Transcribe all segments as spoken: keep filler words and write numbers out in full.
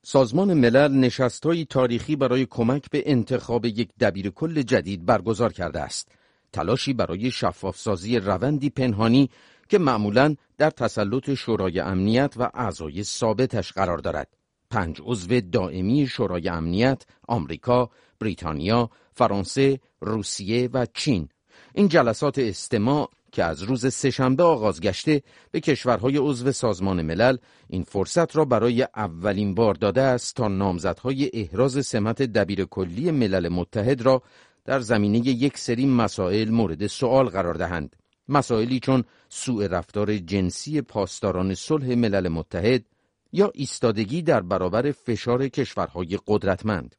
سازمان ملل نشست‌های تاریخی برای کمک به انتخاب یک دبیرکل جدید برگزار کرده است. تلاشی برای شفاف‌سازی روندی پنهانی که معمولاً در تسلط شورای امنیت و اعضای ثابتش قرار دارد. پنج عضو دائمی شورای امنیت، آمریکا، بریتانیا، فرانسه، روسیه و چین. این جلسات استماع که از روز سه‌شنبه آغاز گشته به کشورهای عضو سازمان ملل این فرصت را برای اولین بار داده است تا نامزدهای احراز سمت دبیرکلی ملل متحد را در زمینه یک سری مسائل مورد سؤال قرار دهند. مسائلی چون سوء رفتار جنسی پاسداران صلح ملل متحد یا ایستادگی در برابر فشار کشورهای قدرتمند.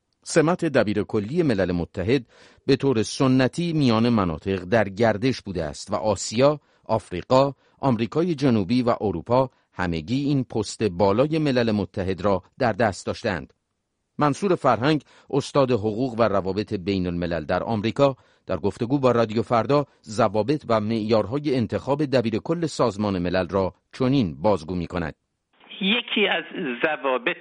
سمت دبیرکلی ملل متحد به طور سنتی میان مناطق در گردش بوده است و آسیا، آفریقا، آمریکای جنوبی و اروپا همگی این پست بالای ملل متحد را در دست داشتند. منصور فرهنگ، استاد حقوق و روابط بین الملل در آمریکا، در گفتگو با رادیو فردا ضوابط و معیارهای انتخاب دبیرکل سازمان ملل را چنین بازگو می‌کند. یکی از ضوابط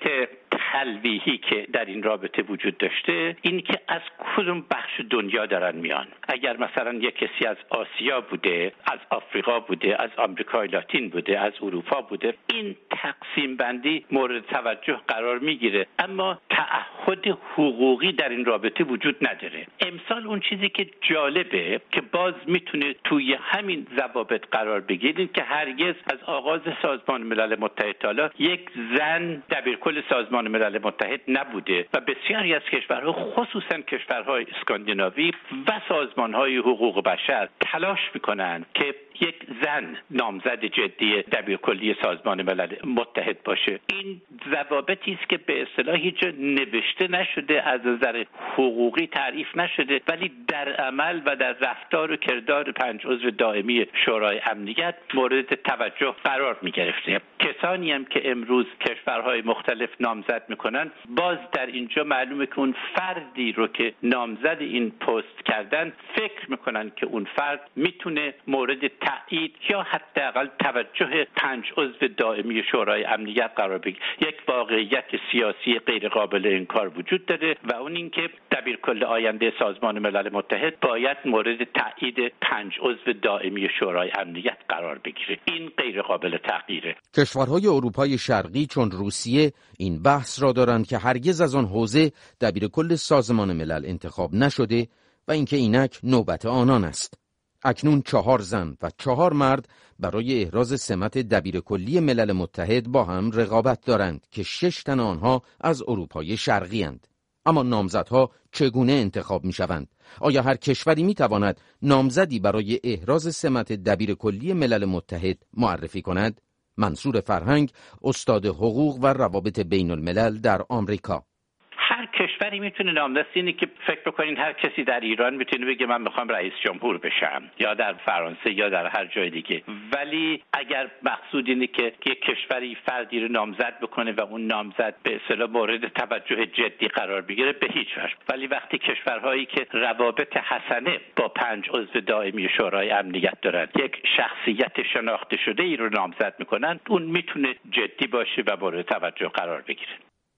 تلویحی که در این رابطه وجود داشته این که از کدوم بخش دنیا دارن میان. اگر مثلا یک کسی از آسیا بوده، از آفریقا بوده، از آمریکای لاتین بوده، از اروپا بوده، این تقسیم بندی مورد توجه قرار میگیره، اما تعهد حقوقی در این رابطه وجود نداره. امسال اون چیزی که جالبه که باز میتونه توی همین ضوابط قرار بگیره که هرگز از آغاز سازمان ملل متحد تا حالا یک زن دبیرکل سازمان ملل متحد نبوده و بسیاری از کشورها، خصوصا کشورهای اسکاندیناوی و سازمانهای حقوق بشر تلاش میکنن که یک زن نامزد جدی دبیرکلی سازمان ملل متحد باشه. این ضوابطی است که به اصطلاح هیچ نوشته نشده، از نظر حقوقی تعریف نشده، ولی در عمل و در رفتار و کردار پنج عضو دائمی شورای امنیت مورد توجه قرار میگرفته. کسانی هم که امروز کشورهای مختلف نامزد میکنن، باز در اینجا معلومه که اون فردی رو که نامزد این پست کردن فکر میکنن که اون فرد میتونه مورد تایید یا حداقل توجه پنج عضو دائمی شورای امنیت قرار بگیره. یک واقعیت سیاسی غیر قابل انکار وجود داره و اون اینکه دبیرکل آینده سازمان ملل متحد باید مورد تایید پنج عضو دائمی شورای امنیت قرار بگیره. این غیر قابل تغییره. کشورهای اروپای شرقی چون روسیه این بحث را دارند که هرگز از آن حوزه دبیرکل سازمان ملل انتخاب نشده و اینکه اینک نوبت آنان است. اکنون چهار زن و چهار مرد برای احراز سمت دبیرکلی ملل متحد با هم رقابت دارند که شش تن آنها از اروپای شرقی اند. اما نامزدها چگونه انتخاب می شوند؟ آیا هر کشوری می تواند نامزدی برای احراز سمت دبیرکلی ملل متحد معرفی کند؟ منصور فرهنگ، استاد حقوق و روابط بین الملل در آمریکا: هر کشوری میتونه نامزد، اینه که فکر بکنین هر کسی در ایران میتونه بگه من میخوام رئیس جمهور بشم، یا در فرانسه یا در هر جای دیگه. ولی اگر مقصود اینه که یک کشوری فردی رو نامزد بکنه و اون نامزد به اصطلاح مورد توجه جدی قرار بگیره، به هیچ وجه. ولی وقتی کشورهایی که روابط حسنه با پنج عضو دائمی شورای امنیت دارن یک شخصیت شناخته شده ای رو نامزد میکنن، اون میتونه جدی باشه و مورد توجه قرار بگیره.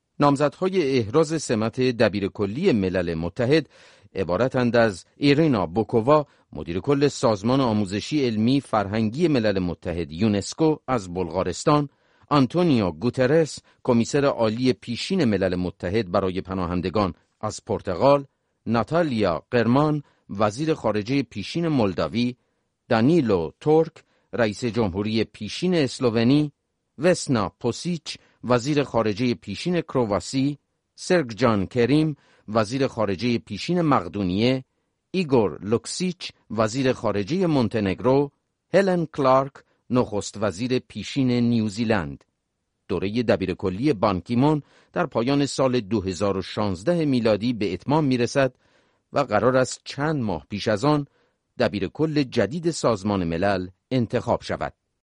نامزدهای احراز سمت دبیرکلی ملل متحد عبارتند از ایرینا بوکووا، مدیر کل سازمان آموزشی علمی فرهنگی ملل متحد یونسکو از بلغارستان، آنتونیو گوترس، کمیسر عالی پیشین ملل متحد برای پناهندگان از پرتغال، ناتالیا قرمان، وزیر خارجه پیشین مولداوی، دانیلو تورک، رئیس جمهوری پیشین اسلوونی، وسنا پوسیچ، وزیر خارجه پیشین کرواسی، سرگ جان کریم، وزیر خارجه پیشین مقدونیه، ایگور لوکسیچ، وزیر خارجه مونتنگرو، هلن کلارک، نخست وزیر پیشین نیوزیلند. دوره دبیرکلی بان کی مون در پایان سال دو هزار و شانزده میلادی به اتمام میرسد و قرار است چند ماه پیش از آن دبیرکل جدید سازمان ملل انتخاب شود.